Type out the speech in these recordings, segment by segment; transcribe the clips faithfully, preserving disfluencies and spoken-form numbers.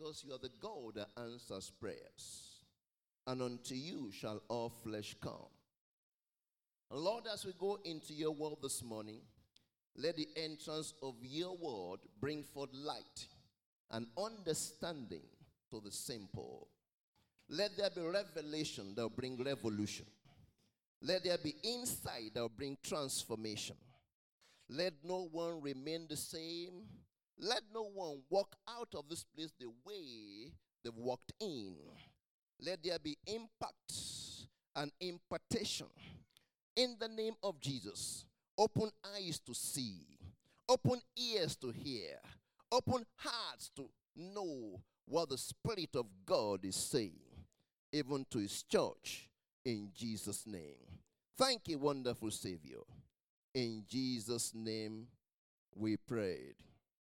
because you are the God that answers prayers. And unto you shall all flesh come. And Lord, as we go into your word this morning, let the entrance of your word bring forth light and understanding to the simple. Let there be revelation that will bring revolution. Let there be insight that will bring transformation. Let no one remain the same. Let no one walk out of this place the way they've walked in. Let there be impact and impartation. In the name of Jesus, open eyes to see, open ears to hear, open hearts to know what the Spirit of God is saying, even to his church, in Jesus' name. Thank you, wonderful Savior. In Jesus' name we prayed.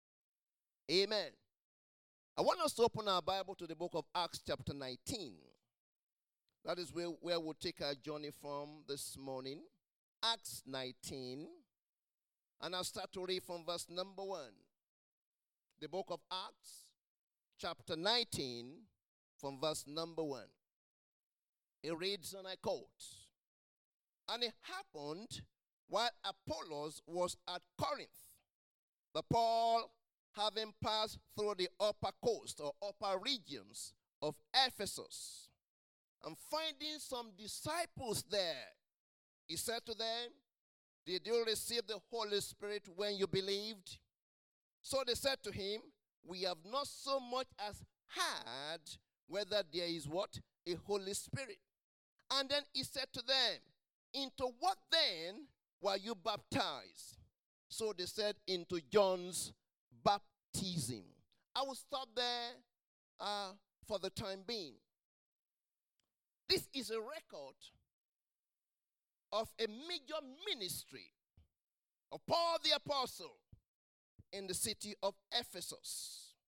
Amen. I want us to open our Bible to the book of Acts chapter nineteen. That is where, where we'll take our journey from this morning. Acts nineteen. And I'll start to read from verse number one. The book of Acts chapter nineteen from verse number one. It reads, and I quote, "And it happened while Apollos was at Corinth, that Paul, having passed through the upper coast or upper regions of Ephesus, and finding some disciples there, he said to them, Did you receive the Holy Spirit when you believed? So they said to him, We have not so much as heard whether there is what? A Holy Spirit. And then he said to them, Into what then were you baptized? So they said, Into John's baptism. I will stop there uh, for the time being. This is a record of a major ministry of Paul the Apostle in the city of Ephesus.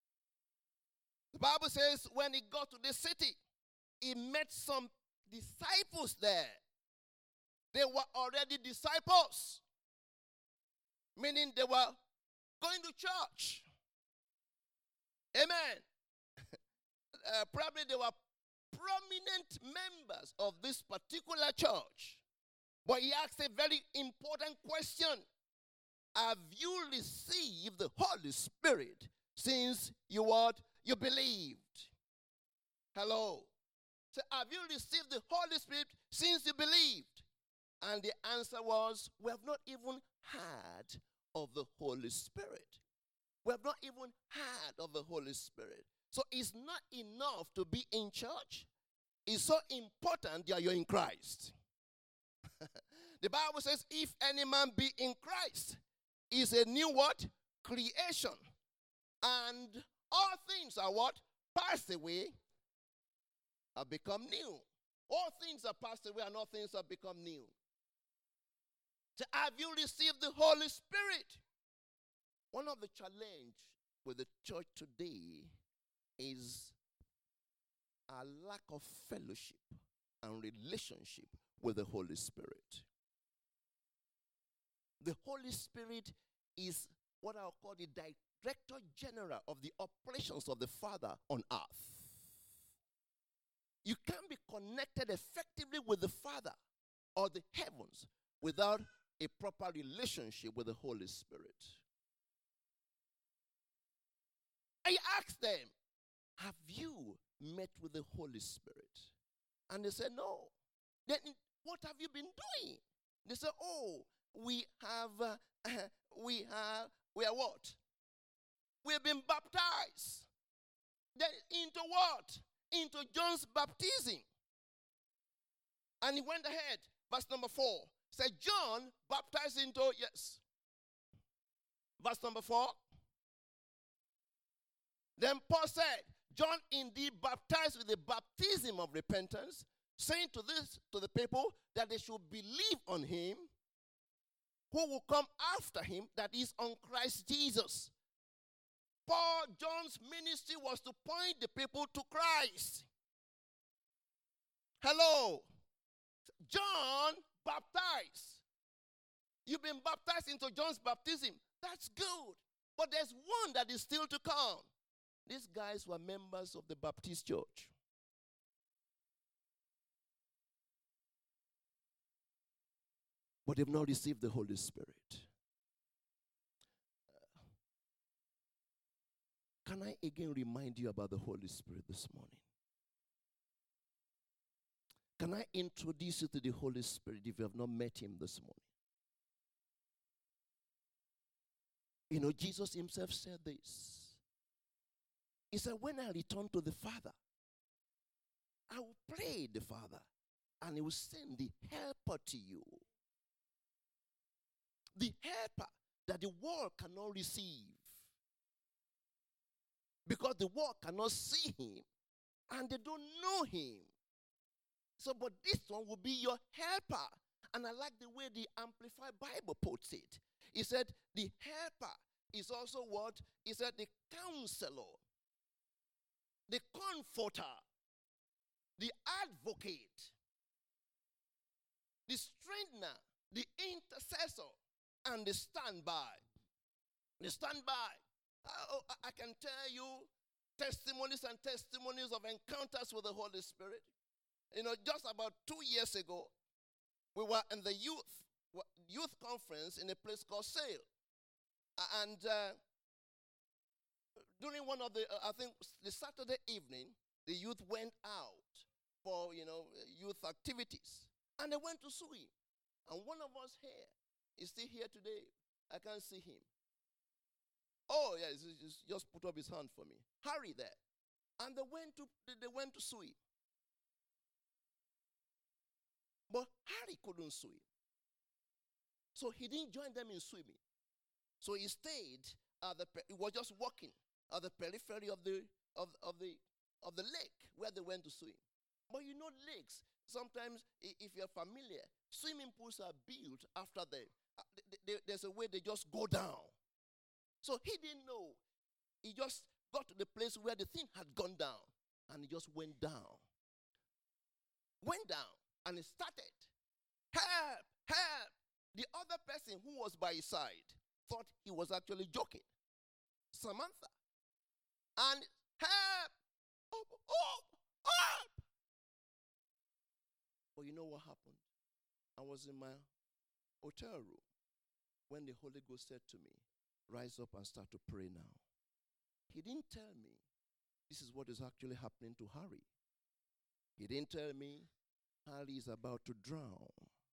The Bible says when he got to the city, he met some disciples there. They were already disciples, meaning they were going to church. Amen. uh, probably they were prominent members of this particular church. But he asked a very important question. Have you received the Holy Spirit since you what? You believed? Hello. So have you received the Holy Spirit since you believed? And the answer was, we have not even heard of the Holy Spirit. We have not even heard of the Holy Spirit. So it's not enough to be in church. It's so important that you're in Christ. The Bible says, if any man be in Christ, is a new what? Creation. And all things are what? Passed away, have become new. All things are passed away and all things have become new. So have you received the Holy Spirit? One of the challenge with the church today is a lack of fellowship and relationship with the Holy Spirit. The Holy Spirit is what I'll call the Director General of the operations of the Father on earth. You can't be connected effectively with the Father or the heavens without a proper relationship with the Holy Spirit. I asked them, have you met with the Holy Spirit? And they said, no. Then what have you been doing? They said, oh, we have, uh, we have, we are what? We have been baptized. Then into what? Into John's baptism. And he went ahead, verse number four. Said John baptized into, yes. Verse number four. Then Paul said, John indeed baptized with the baptism of repentance, saying to this to the people that they should believe on him who will come after him, that is on Christ Jesus. Paul, John's ministry was to point the people to Christ. Hello. John baptized. You've been baptized into John's baptism. That's good. But there's one that is still to come. These guys were members of the Baptist church. But they've not received the Holy Spirit. Uh, can I again remind you about the Holy Spirit this morning? Can I introduce you to the Holy Spirit if you have not met him this morning? You know, Jesus himself said this. He said, when I return to the Father, I will pray the Father, and he will send the helper to you. The helper that the world cannot receive. Because the world cannot see him, and they don't know him. So, but this one will be your helper. And I like the way the Amplified Bible puts it. He said, the helper is also what? He said, the counselor, the comforter, the advocate, the strengthener, the intercessor, and the standby. The standby. I, I can tell you testimonies and testimonies of encounters with the Holy Spirit. You know, just about two years ago, we were in the youth youth conference in a place called Sale. And uh, during one of the, uh, I think the Saturday evening, the youth went out for, you know, youth activities. And they went to Sui. And one of us here is still here today. I can't see him. Oh, yeah, he's just put up his hand for me. Harry there. And they went to, they went to Sui. But Harry couldn't swim. So he didn't join them in swimming. So he stayed at the, he was just walking at the periphery of the, of, of the, of the lake where they went to swim. But you know lakes, sometimes if you're familiar, swimming pools are built after them. There's a way they just go down. So he didn't know. He just got to the place where the thing had gone down. And he just went down. Went down. And he started, help, help. The other person who was by his side thought he was actually joking. Samantha. And help, oh, oh, help. But you know what happened? I was in my hotel room when the Holy Ghost said to me, rise up and start to pray now. He didn't tell me this is what is actually happening to Harry. He didn't tell me Harry is about to drown.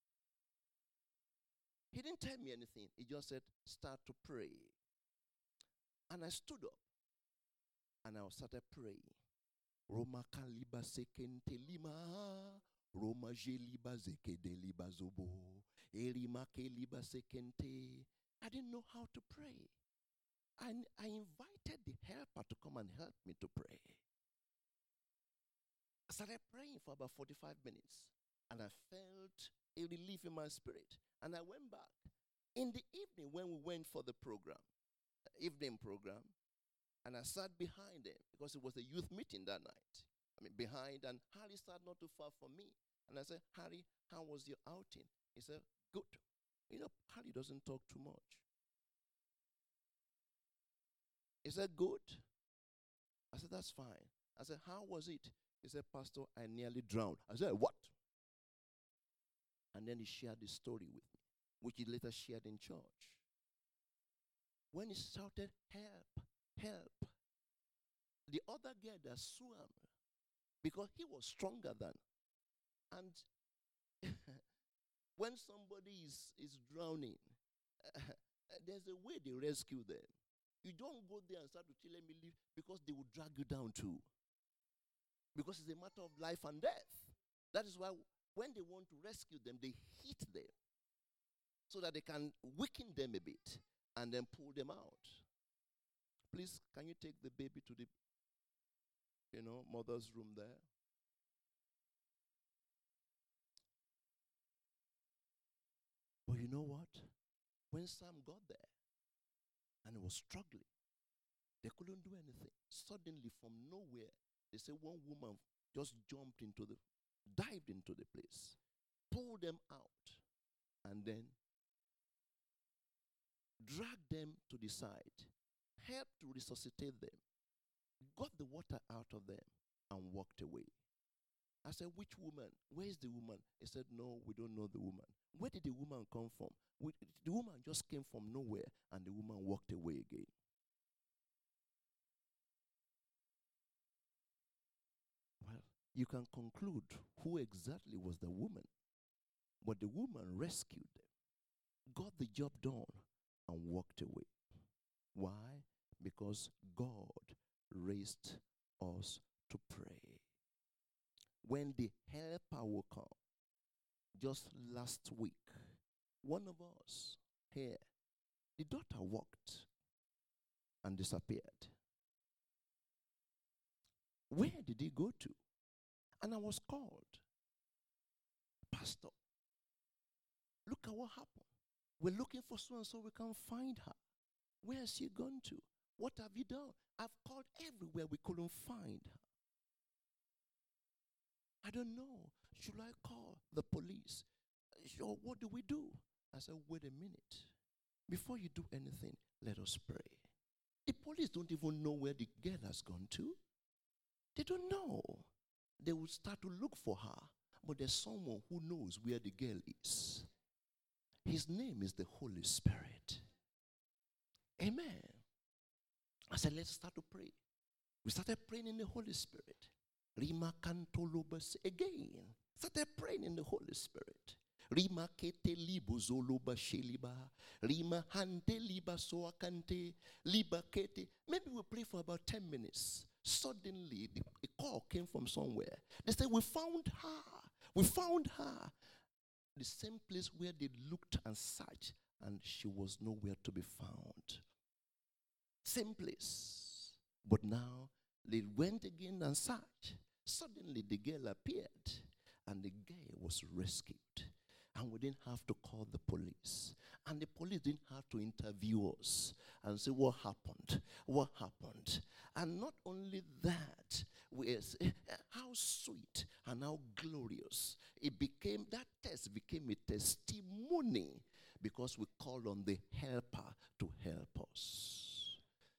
He didn't tell me anything. He just said, start to pray. And I stood up and I started praying. Roma kaliba sekente lima, Roma jeliba zekede liba zobo, Erima keliba sekente. I didn't know how to pray. And I invited the helper to come and help me to pray. I started praying for about forty-five minutes, and I felt a relief in my spirit. And I went back. In the evening, when we went for the program, evening program, and I sat behind them, because it was a youth meeting that night. I mean, behind, and Harry sat not too far from me. And I said, Harry, how was your outing? He said, good. You know, Harry doesn't talk too much. He said, good. I said, that's fine. I said, how was it? He said, Pastor, I nearly drowned. I said, what? And then he shared the story with me, which he later shared in church. When he shouted, help, help, the other guy that swam, because he was stronger than, and when somebody is, is drowning, uh, there's a way they rescue them. You don't go there and start to tell them to leave, because they will drag you down too. Because it's a matter of life and death. That is why when they want to rescue them, they hit them so that they can weaken them a bit and then pull them out. Please, can you take the baby to the, you know, mother's room there? But you know what? When Sam got there and he was struggling, they couldn't do anything. Suddenly, from nowhere, they say one woman just jumped into the, dived into the place, pulled them out, and then dragged them to the side, helped to resuscitate them. got the water out of them, and walked away. I said, which woman? Where is the woman? He said, no, we don't know the woman. Where did the woman come from? We, the woman just came from nowhere, and the woman walked away again. Well, you can conclude who exactly was the woman. But the woman rescued them, got the job done, and walked away. Why? Because God raised us to pray. When the helper will come, just last week, one of us here, the daughter walked and disappeared. Where did he go to? And I was called. Pastor, look at what happened. We're looking for so and so, we can't find her. Where has she gone to? What have you done? I've called everywhere, we couldn't find her. I don't know. Should I call the police? Sure, what do we do? I said, wait a minute. Before you do anything, let us pray. The police don't even know where the girl has gone to. They don't know. They will start to look for her, but there's someone who knows where the girl is. His name is the Holy Spirit. Amen. I said, let's start to pray. We started praying in the Holy Spirit. Rima kantolobas again. Started praying in the Holy Spirit. Rima kete libo zoloba sheliba. Rima hante liba soakante. Liba kete. Maybe we pray for about ten minutes. Suddenly, the, a call came from somewhere. They said, we found her. We found her. The same place where they looked and searched, and she was nowhere to be found. Same place. But now, they went again and searched. Suddenly, the girl appeared, and the girl was rescued. And we didn't have to call the police. And the police didn't have to interview us and say, what happened? What happened? And not only that, we say, how sweet and how glorious. It became, that test became a testimony because we called on the helper to help us.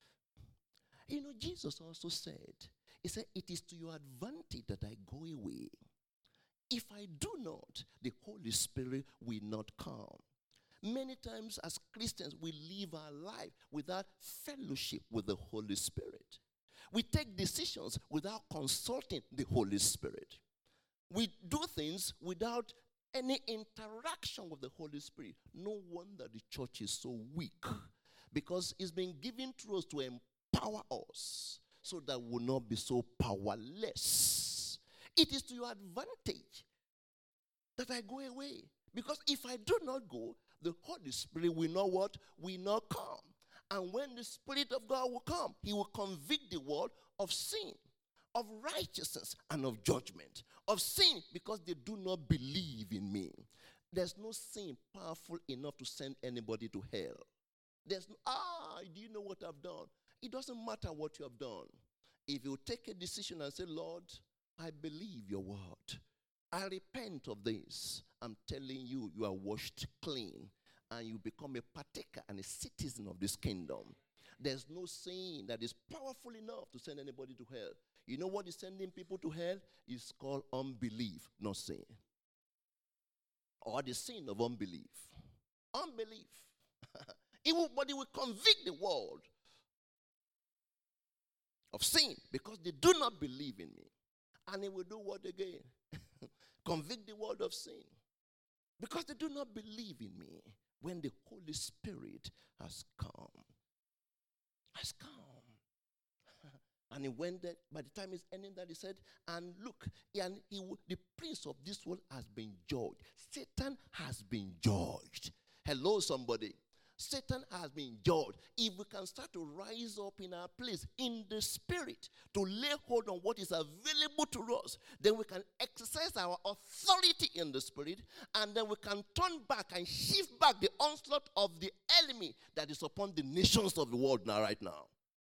You know, Jesus also said, he said, it is to your advantage that I go away. If I do not, the Holy Spirit will not come. Many times as Christians, we live our life without fellowship with the Holy Spirit. We take decisions without consulting the Holy Spirit. We do things without any interaction with the Holy Spirit. No wonder the church is so weak, because it's been given to us to empower us so that we will not be so powerless. It is to your advantage that I go away. Because if I do not go, the Holy Spirit will not what? Will not come. And when the Spirit of God will come, he will convict the world of sin, of righteousness, and of judgment. Of sin, because they do not believe in me. There's no sin powerful enough to send anybody to hell. There's no, ah, do you know what I've done? It doesn't matter what you have done. If you take a decision and say, Lord, I believe your word. I repent of this. I'm telling you, you are washed clean. And you become a partaker and a citizen of this kingdom. There's no sin that is powerful enough to send anybody to hell. You know what is sending people to hell? It's called unbelief, not sin. Or the sin of unbelief. Unbelief. It will, but it will convict the world of sin because they do not believe in me. And it will do what again? Convict the world of sin. Because they do not believe in me when the Holy Spirit has come. Has come. And he went there, by the time it's ending that, he said, and look, and he, the prince of this world has been judged. Satan has been judged. Hello, somebody. Satan has been judged. If we can start to rise up in our place in the spirit to lay hold on what is available to us, then we can exercise our authority in the spirit, and then we can turn back and shift back the onslaught of the enemy that is upon the nations of the world now, right now.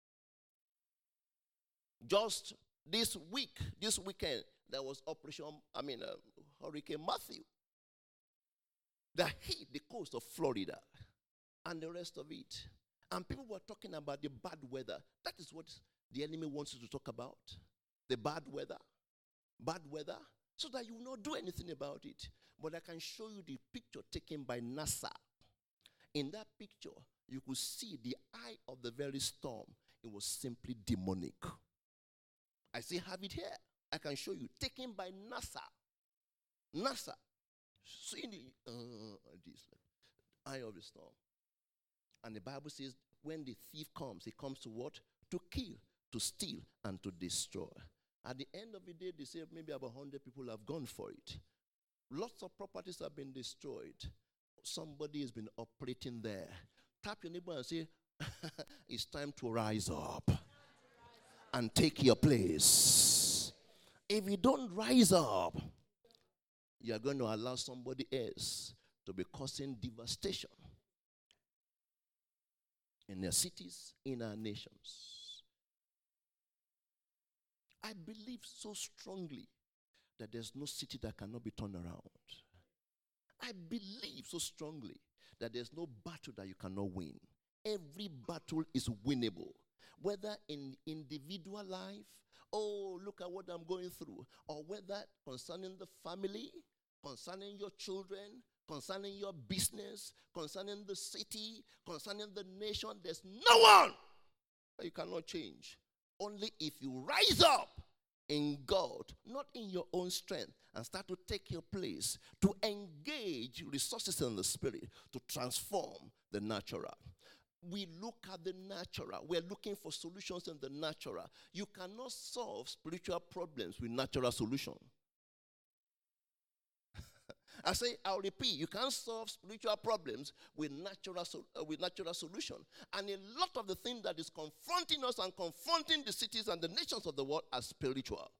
Just this week, this weekend, there was Operation, I mean, uh, Hurricane Matthew that hit the coast of Florida and the rest of it. And people were talking about the bad weather. That is what the enemy wants you to talk about, the bad weather, bad weather, so that you will not do anything about it. But I can show you the picture taken by NASA. In that picture, you could see the eye of the very storm. It was simply demonic. I still have it here. I can show you. Taken by NASA. NASA. See the uh, this, eye of the storm. And the Bible says, when the thief comes, he comes to what? To kill, to steal, and to destroy. At the end of the day, they say maybe about one hundred people have gone for it. Lots of properties have been destroyed. Somebody has been operating there. Tap your neighbor and say, it's time to rise up and take your place. If you don't rise up, you are going to allow somebody else to be causing devastation in their cities, in our nations. I believe so strongly that there's no city that cannot be turned around. I believe so strongly that there's no battle that you cannot win. Every battle is winnable, whether in individual life, oh, look at what I'm going through, or whether concerning the family, concerning your children, concerning your business, concerning the city, concerning the nation. There's no one that you cannot change. Only if you rise up in God, not in your own strength, and start to take your place, to engage resources in the spirit, to transform the natural. We look at the natural. We're looking for solutions in the natural. You cannot solve spiritual problems with natural solution. I say, I'll repeat, you can't solve spiritual problems with natural, uh, with natural solution. And a lot of the things that is confronting us and confronting the cities and the nations of the world are spiritual.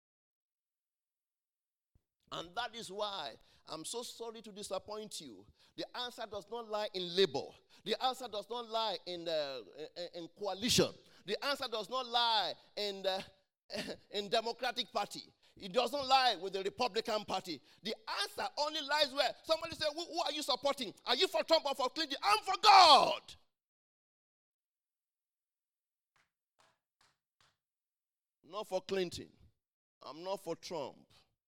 And that is why I'm so sorry to disappoint you. The answer does not lie in labor. The answer does not lie in, the, in, in coalition. The answer does not lie in the in Democratic Party. It doesn't lie with the Republican Party. The answer only lies where? Somebody say, who, who are you supporting? Are you for Trump or for Clinton? I'm for God. Not for Clinton. I'm not for Trump.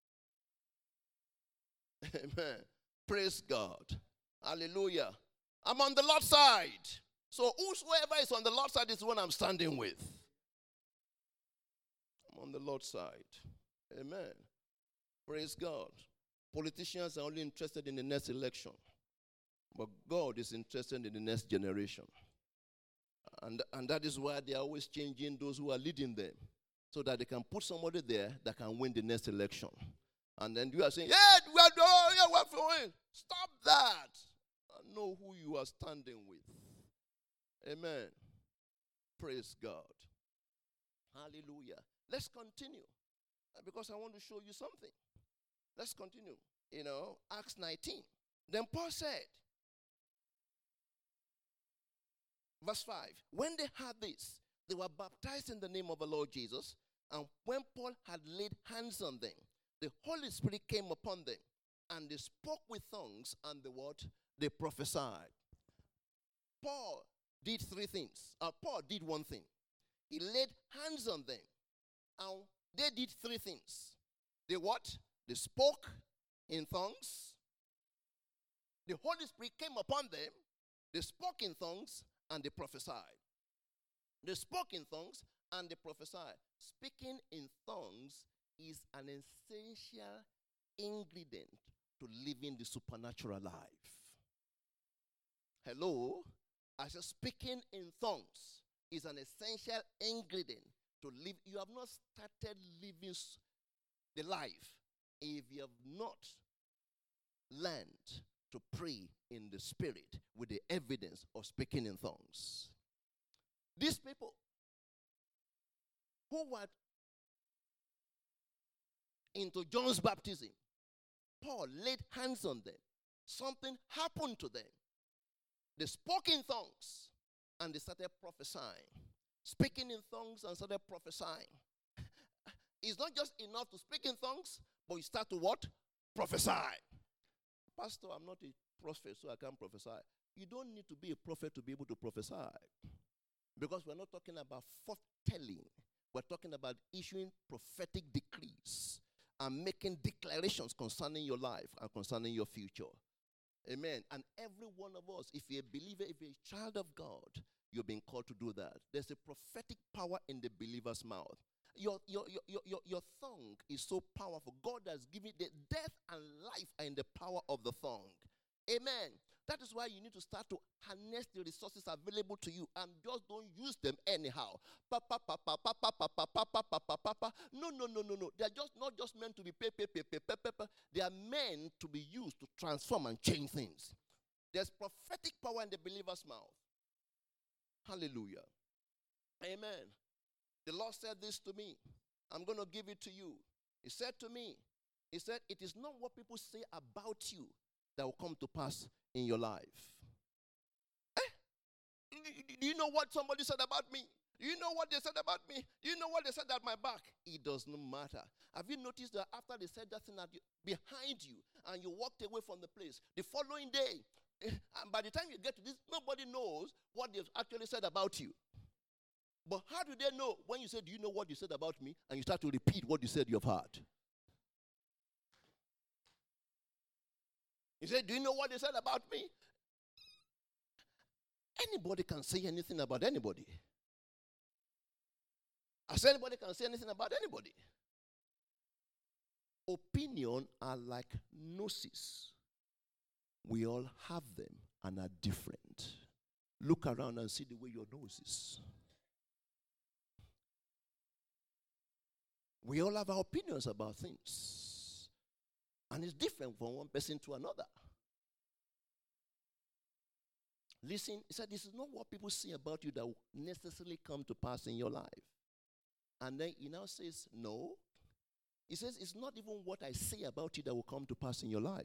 Amen. Praise God. Hallelujah. I'm on the Lord's side. So whosoever is on the Lord's side is the one I'm standing with. I'm on the Lord's side. Amen. Praise God. Politicians are only interested in the next election. But God is interested in the next generation. And, and that is why they are always changing those who are leading them, so that they can put somebody there that can win the next election. And then you are saying, yeah, we are doing, yeah, we're for it. Stop that. I know who you are standing with. Amen. Praise God. Hallelujah. Let's continue, because I want to show you something. Let's continue. You know, Acts nineteen. Then Paul said, verse five, when they heard this, they were baptized in the name of the Lord Jesus. And when Paul had laid hands on them, the Holy Spirit came upon them, and they spoke with tongues, and the word they prophesied. Paul did three things. Uh, Paul did one thing. He laid hands on them, and they did three things. They what? They spoke in tongues. The Holy Spirit came upon them. They spoke in tongues, and they prophesied. They spoke in tongues, and they prophesied. Speaking in tongues is an essential ingredient to living the supernatural life. Hello? I said speaking in tongues is an essential ingredient to live. You have not started living the life if you have not learned to pray in the spirit with the evidence of speaking in tongues. These people who were into John's baptism, Paul laid hands on them. Something happened to them. They spoke in tongues, and they started prophesying. Speaking in tongues and started prophesying. It's not just enough to speak in tongues, but you start to what? Prophesy. Pastor, I'm not a prophet, so I can't prophesy. You don't need to be a prophet to be able to prophesy. Because we're not talking about foretelling. We're talking about issuing prophetic decrees and making declarations concerning your life and concerning your future. Amen. And every one of us, if you're a believer, if you're a child of God, you're being called to do that. There's a prophetic power in the believer's mouth. Your, your, your, your, your tongue is so powerful. God has given the death and life are in the power of the tongue. Amen. That is why you need to start to harness the resources available to you and just don't use them anyhow. Pa, pa, pa, pa, pa, pa, pa, pa, pa, pa, pa, pa, pa, pa. No, no, no, no, no. They are just not just meant to be pe, pe, pe, pe, pe, pe, pe. They are meant to be used to transform and change things. There's prophetic power in the believer's mouth. Hallelujah. Amen. The Lord said this to me. I'm going to give it to you. He said to me, he said, it is not what people say about you that will come to pass in your life. Eh? Do you know what somebody said about me? Do you know what they said about me? Do you know what they said at my back? It does not matter. Have you noticed that after they said that thing at you, behind you and you walked away from the place, the following day, and by the time you get to this, nobody knows what they've actually said about you. But how do they know when you say, do you know what you said about me? And you start to repeat what you said you've heard. You say, do you know what they said about me? Anybody can say anything about anybody. As anybody can say anything about anybody. Opinion are like noses. We all have them and are different. Look around and see the way your nose is. We all have our opinions about things. And it's different from one person to another. Listen, he said, this is not what people say about you that will necessarily come to pass in your life. And then he now says, no. He says, it's not even what I say about you that will come to pass in your life.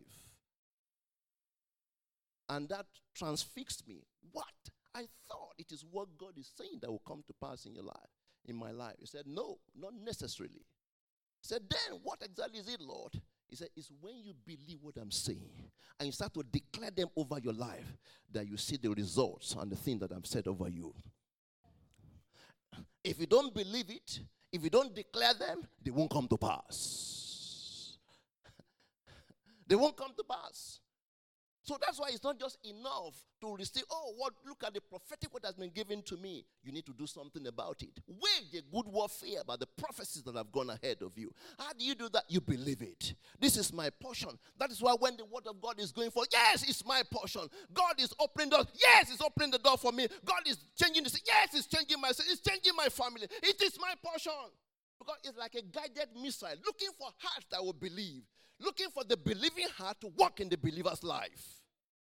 And that transfixed me. What? I thought it is what God is saying that will come to pass in your life, in my life. He said, no, not necessarily. He said, then what exactly is it, Lord? He said, it's when you believe what I'm saying and you start to declare them over your life that you see the results and the thing that I've said over you. If you don't believe it, if you don't declare them, they won't come to pass. They won't come to pass. So that's why it's not just enough to receive, oh, what? Look at the prophetic word has been given to me. You need to do something about it. Wage the good warfare about the prophecies that have gone ahead of you. How do you do that? You believe it. This is my portion. That is why when the word of God is going for, yes, it's my portion. God is opening doors. Yes, it's opening the door for me. God is changing this. Yes, it's changing my, it's changing my family. It is my portion. Because it's like a guided missile, looking for hearts that will believe. Looking for the believing heart to walk in the believer's life.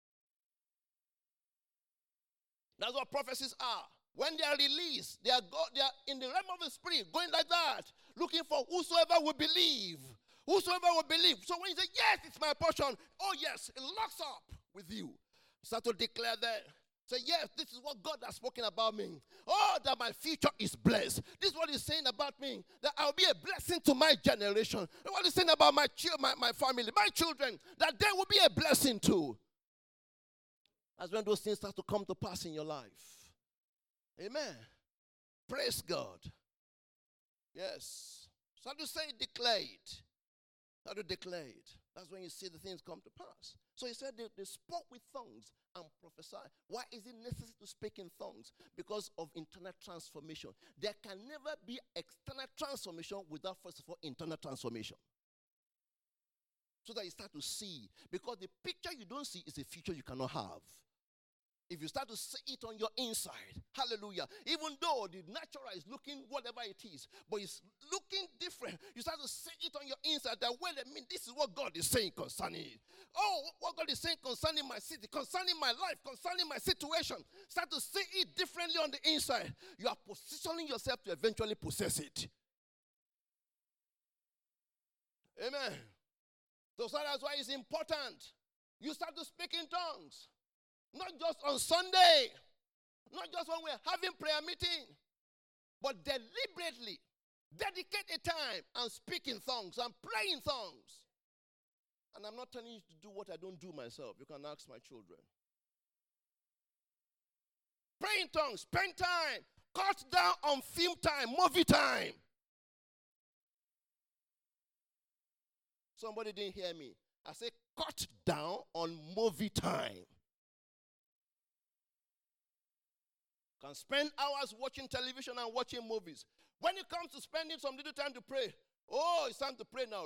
That's what prophecies are. When they are released, they are, go, they are in the realm of the spirit, going like that, looking for whosoever will believe. Whosoever will believe. So when you say, yes, it's my portion, oh yes, it locks up with you. Start to declare that. Say, yes, this is what God has spoken about me. Oh, that my future is blessed. This is what he's saying about me. That I'll be a blessing to my generation. What he's saying about my, chi- my, my family, my children. That they will be a blessing too. That's when those things start to come to pass in your life. Amen. Praise God. Yes. Start to say declare it. Start to declare it. That's when you see the things come to pass. So he said they, they spoke with tongues and prophesied. Why is it necessary to speak in tongues? Because of internal transformation. There can never be external transformation without, first of all, internal transformation. So that you start to see. Because the picture you don't see is a future you cannot have. If you start to see it on your inside, hallelujah, even though the natural is looking whatever it is, but it's looking different, you start to see it on your inside that, wait a minute, this is what God is saying concerning it. Oh, what God is saying concerning my city, concerning my life, concerning my situation. Start to see it differently on the inside. You are positioning yourself to eventually possess it. Amen. So that's why it's important. You start to speak in tongues. Not just on Sunday, not just when we're having prayer meeting, but deliberately dedicate a time and speak in tongues and pray in tongues. And I'm not telling you to do what I don't do myself. You can ask my children. Pray in tongues, spend time, cut down on film time, movie time. Somebody didn't hear me. I said, cut down on movie time. Can spend hours watching television and watching movies. When it comes to spending some little time to pray, oh, it's time to pray now.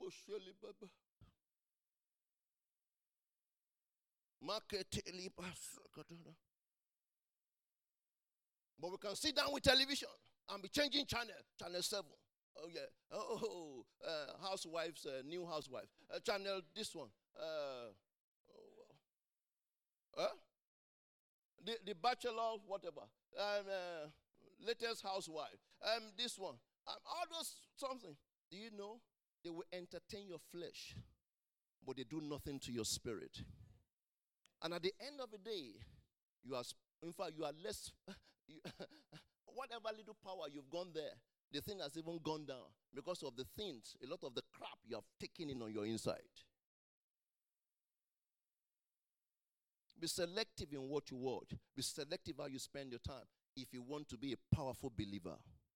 But we can sit down with television and be changing channel, channel seven. Oh, yeah. Oh, uh, housewives, uh, new housewife. Uh, channel this one. Uh, oh, uh, the, the bachelor, whatever. Um, uh, latest housewife. Um, this one. Um, all those something. Do you know? They will entertain your flesh, but they do nothing to your spirit. And at the end of the day, you are, in fact, you are less, you, whatever little power you've gone there, the thing has even gone down because of the things, a lot of the crap you have taken in on your inside. Be selective in what you watch. Be selective how you spend your time if you want to be a powerful believer.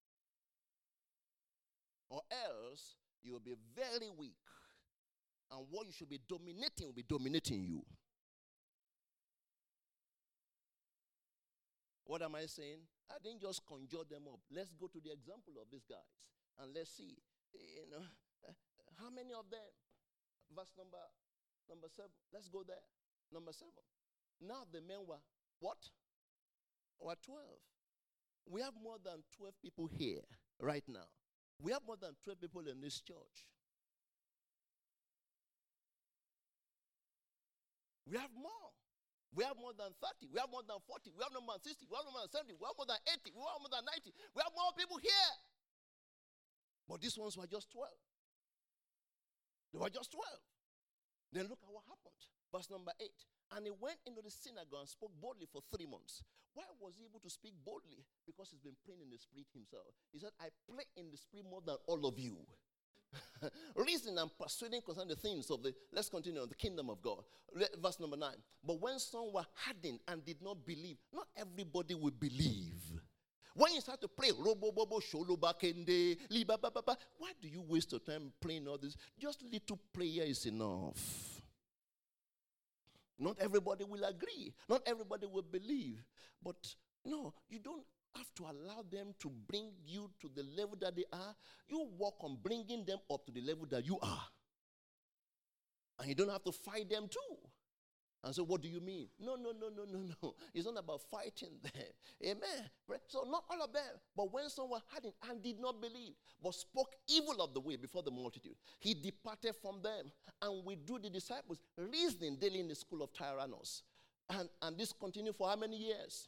Or else, you will be very weak. And what you should be dominating will be dominating you. What am I saying? I didn't just conjure them up. Let's go to the example of these guys. And let's see, you know, how many of them? Verse number, number seven. Let's go there. Number seven. Now the men were, what? Were twelve. We have more than twelve people here right now. We have more than twelve people in this church. We have more. We have more than thirty. We have more than forty. We have more than sixty. We have more than seventy. We have more than eighty. We have more than ninety. We have more people here. But these ones were just twelve. They were just twelve. Then look at what happened. Verse number eight. And he went into the synagogue and spoke boldly for three months. Why was he able to speak boldly? Because he's been praying in the Spirit himself. He said, I pray in the Spirit more than all of you. Reasoning and persuading concerning the things of the, let's continue on the kingdom of God. Verse number nine. But when some were hardened and did not believe, not everybody will believe. When you start to pray, why do you waste your time praying all this? Just little prayer is enough. Not everybody will agree. Not everybody will believe. But no, you don't have to allow them to bring you to the level that they are. You work on bringing them up to the level that you are. And you don't have to fight them too. And so what do you mean? No, no, no, no, no, no. It's not about fighting them. Amen. So not all of them. But when someone had it and did not believe, but spoke evil of the way before the multitude, he departed from them and withdrew the disciples, reasoning daily in the school of Tyrannus. And, and this continued for how many years?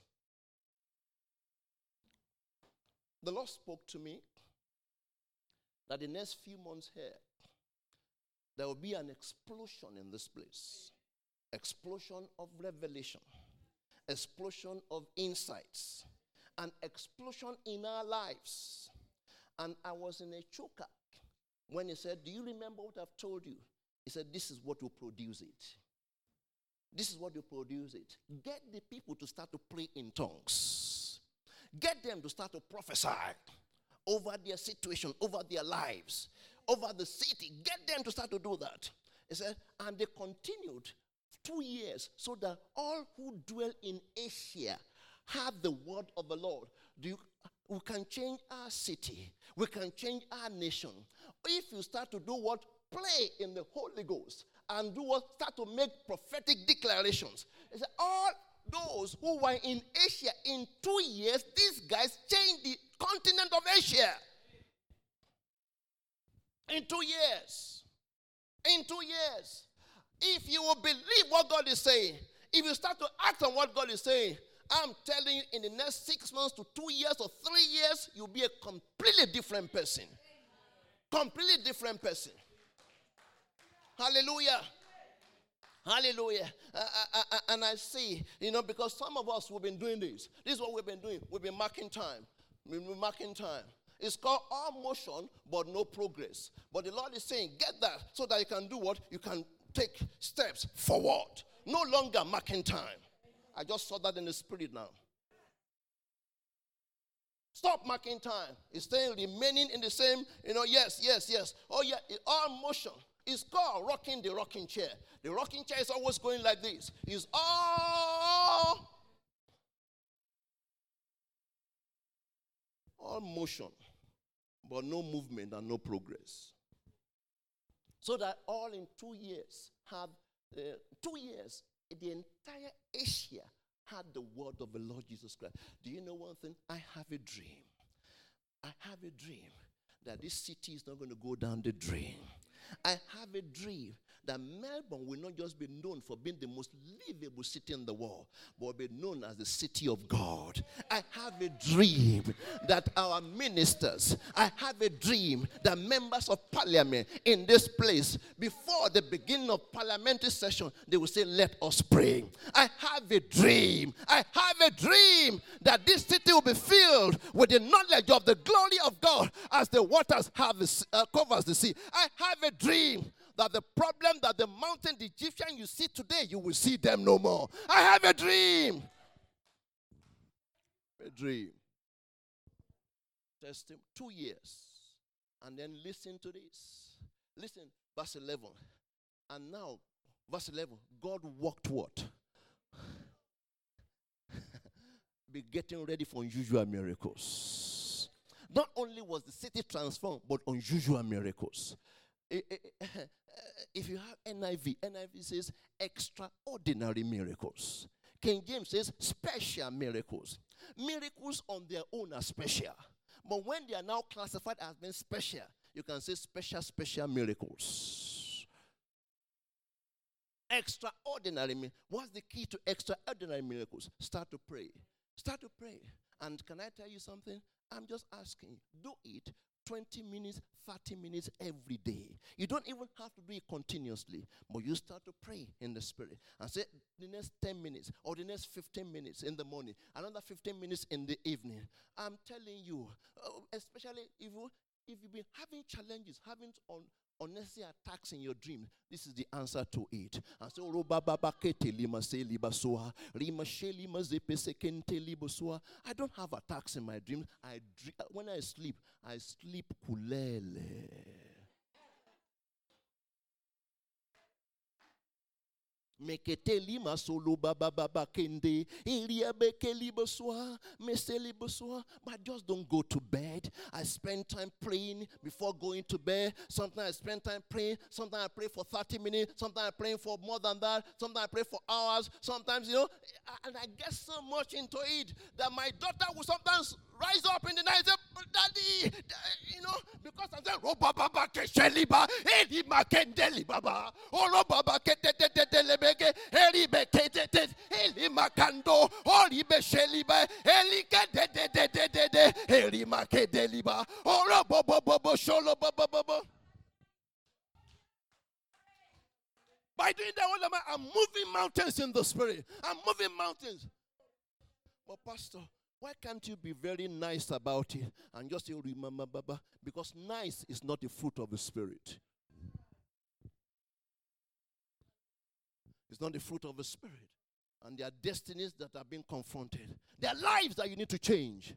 The Lord spoke to me that the next few months here, there will be an explosion in this place. Explosion of revelation, explosion of insights, an explosion in our lives. And I was in a choker when he said, do you remember what I've told you? He said, this is what will produce it. This is what will produce it. Get the people to start to pray in tongues. Get them to start to prophesy over their situation, over their lives, over the city. Get them to start to do that. He said, and they continued two years, so that all who dwell in Asia have the word of the Lord. Do you, we can change our city. We can change our nation. If you start to do what? Play in the Holy Ghost. And do what? Start to make prophetic declarations. He said, all those who were in Asia in two years, these guys changed the continent of Asia. In two years. In two years. If you will believe what God is saying, if you start to act on what God is saying, I'm telling you, in the next six months to two years or three years, you'll be a completely different person. Completely different person. Hallelujah. Hallelujah. Uh, uh, uh, and I see, you know, because some of us, we've been doing this. This is what we've been doing. We've been marking time. We've been marking time. It's called all motion, but no progress. But the Lord is saying, get that so that you can do what? You can take steps forward. No longer marking time. I just saw that in the spirit now. Stop marking time. It's staying remaining in the same, you know, yes, yes, yes. Oh, yeah, it, all motion. It's called rocking the rocking chair. The rocking chair is always going like this. It's all, all motion, but no movement and no progress. So that all in two years have, uh, two years, the entire Asia had the word of the Lord Jesus Christ. Do you know one thing? I have a dream. I have a dream that this city is not going to go down the drain. I have a dream that Melbourne will not just be known for being the most livable city in the world, but will be known as the city of God. I have a dream that our ministers, I have a dream that members of parliament in this place, before the beginning of parliamentary session, they will say, let us pray. I have a dream. I have a dream that this city will be filled with the knowledge of the glory of God as the waters have the, uh, covers the sea. I have a dream that the problem that the mountain the Egyptian you see today, you will see them no more. I have a dream. A dream. Test him two years. And then listen to this. Listen, verse eleven. And now, verse eleven, God worked what? Be getting ready for unusual miracles. Not only was the city transformed, but unusual miracles. If you have N I V, N I V says extraordinary miracles. King James says special miracles. Miracles on their own are special. But when they are now classified as being special, you can say special, special miracles. Extraordinary. What's the key to extraordinary miracles? Start to pray. Start to pray. And can I tell you something? I'm just asking, do it twenty minutes, thirty minutes every day. You don't even have to do it continuously, but you start to pray in the spirit and say the next ten minutes or the next fifteen minutes in the morning, another fifteen minutes in the evening. I'm telling you, uh, especially if you if you've been having challenges, having on unnecessary attacks in your dream, this is the answer to it. And so I don't have attacks in my dreams. I dream, when I sleep, I sleep kulele. Meketeli masolo baba baba kende iria bekeli boswa meseli boswa. But just don't go to bed. I spend time praying before going to bed. Sometimes I spend time praying. Sometimes I pray for thirty minutes. Sometimes I pray for more than that. Sometimes I pray for hours. Sometimes, you know, and I get so much into it that my daughter will sometimes rise up in the night and say, Daddy, you know, because I said, oh, Baba, Kesheliba, Edi Makendeli Baba, oh, Baba, Ketetelebeke, Eli Bekete, Eli Makando, Oli Besheliba, Eli Kedede, Eli Makedeliba, oh, Bobo, Bobo, Sholo, Bobo, Bobo. By doing that, I'm moving mountains in the spirit. I'm moving mountains. But, Pastor, why can't you be very nice about it and just say, remember, Baba? Because nice is not the fruit of the Spirit. It's not the fruit of the Spirit. And there are destinies that are being confronted. There are lives that you need to change.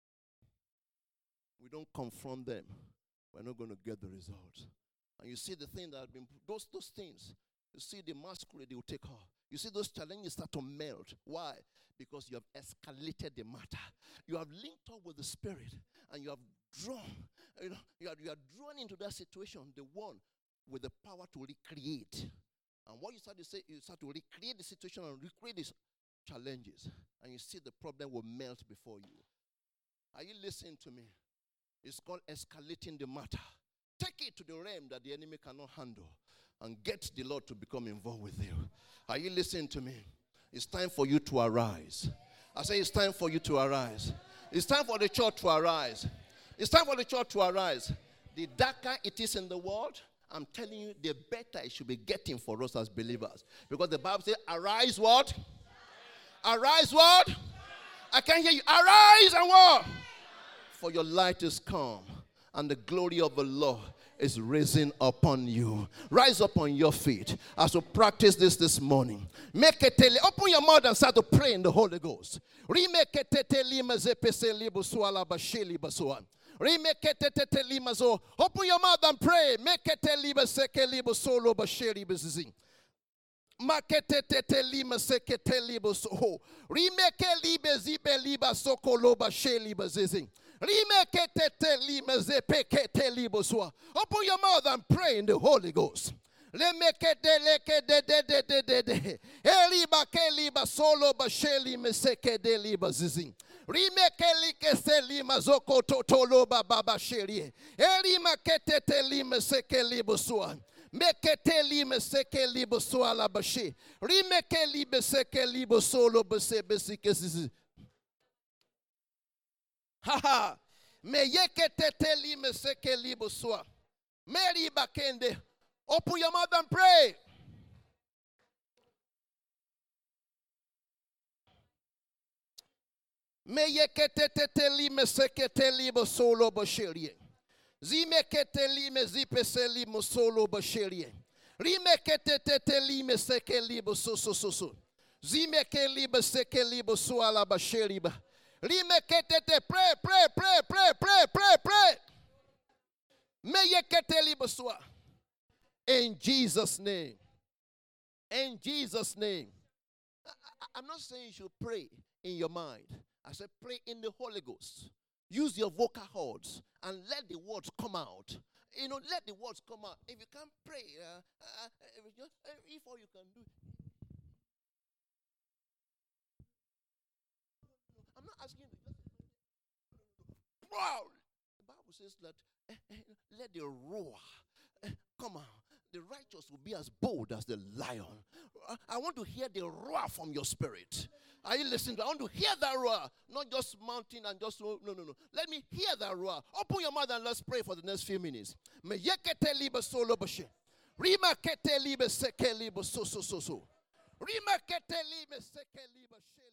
We don't confront them, we're not going to get the results. And you see the thing that have been, those, those things, you see the masquerade they will take off. You see those challenges start to melt. Why? Because you have escalated the matter. You have linked up with the Spirit, and you have drawn, you know, you are, you are drawn into that situation, the one with the power to recreate. And what you start to say, you start to recreate the situation and recreate these challenges, and you see the problem will melt before you. Are you listening to me? It's called escalating the matter. Take it to the realm that the enemy cannot handle, and get the Lord to become involved with you. Are you listening to me? It's time for you to arise. I say it's time for you to arise. It's time for the church to arise. It's time for the church to arise. The darker it is in the world, I'm telling you, the better it should be getting for us as believers. Because the Bible says, arise what? Arise what? I can't hear you. Arise and what? For your light is come, and the glory of the Lord is raising upon you. Rise up on your feet as we practice this this morning. Make it tele. Open your mouth and start to pray in the Holy Ghost. Remake it tele mazepese libu swala bashili basua. Remake it tele mazo. Open your mouth and pray. Make it tele seke libu solo bashili bazizi. Makete tete lima sekete libo soho. Remake libe zibe liba soko loba sheli bazizing. Remake tete lima zepekete libo soa. Open your mouth and pray in the Holy Ghost. Lemeke de leke de de de de de de. Eliba ke liba solo basheli meseke de liba zizing. Remake like se lima zoko totoloba baba sheli. Elima ketete lima seke libo soa. Mekete lime seke libo soala bashi. Remeke libe seke libo solo bese besike sisi. Ha ha. Me yekete te lime seke libo soa. Mary bakende. Open your mouth and pray. Me yekete te lime seke te libo solo bashi. Zimekete lime zipese limo solo basherie. Rimekete tete lime seke libo so so so so. Zimeke libo seke libo suala basheriba. Rimekete te pray pray pray pray pray pray pray. Meyekete libo sua. In Jesus' name. In Jesus' name. I, I, I'm not saying you should pray in your mind. I said pray in the Holy Ghost. Use your vocal cords and let the words come out. You know, let the words come out. If you can't pray, uh, uh, if, just, uh, if all you can do. I'm not asking you. Wow! The Bible says that uh, uh, let the roar uh, come out. The righteous will be as bold as the lion. Uh, I want to hear the roar from your spirit. Are you listening? I want to hear that roar. Not just mounting and just, no, no, no. Let me hear that roar. Open your mouth and let's pray for the next few minutes. Me yekete libe solo bashe. Rima kete libe seke libe so so so so. Rima kete libe seke libe she.